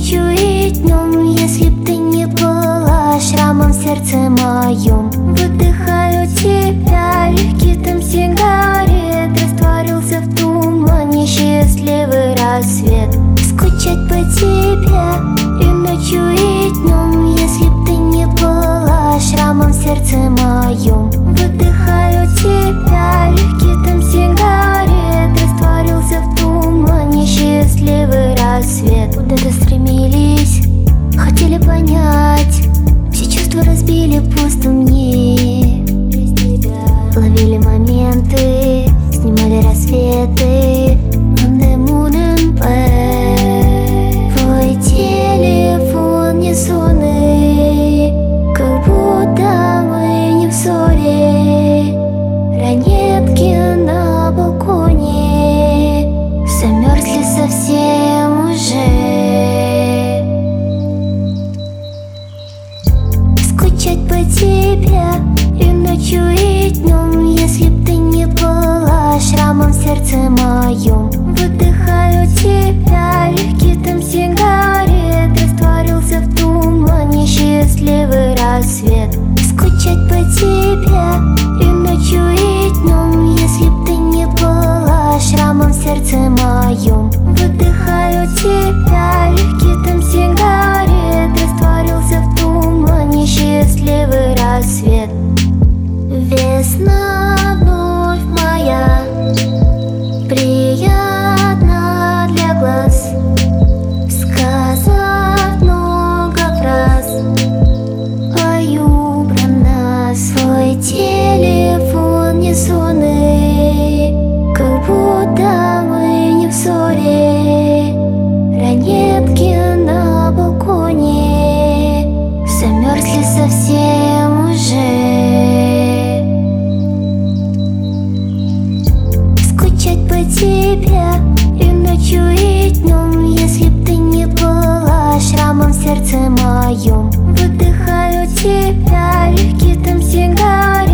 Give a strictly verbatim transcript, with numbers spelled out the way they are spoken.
ночью и днем. Если б ты не была шрамом в сердце моем. Выдыхаю тебя, легкий дым сигарет растворился в тумане, счастливый рассвет. Скучать по тебе и ночью и днем. Если б ты не была шрамом в сердце моем. Выдыхаю тебя, легкий дым сигарет растворился в тумане, счастливый рассвет. Куда-то стремились, хотели понять, все чувства разбили пусто мне. Ловили моменты, снимали рассветы. On the moon and back. Твой телефон не сонный, как будто мы не в ссоре. Ранетки на балконе замерзли совсем уже. Скучать по тебе и ночью и днем. Если б ты не была шрамом в сердце моем. Выдыхаю тебя, легкий дым сигарет растворился в тумане, счастливый рассвет. Скучать по тебе и ночью и днем. Если б ты не была шрамом в сердце моем. Выдыхаю тебя, легкий дым сигарет растворился в тумане, счастливый рассвет. Весна вновь моя, приятна для глаз, сказав много фраз, пою про нас. Свой телефон не сонный, как будто мы не в ссоре. Ранетки на балконе замерзли совсем уже. Скучать по тебе и ночью и днем. Если б ты не была шрамом в сердце моем. Выдыхаю тебя, легкий дым сигарет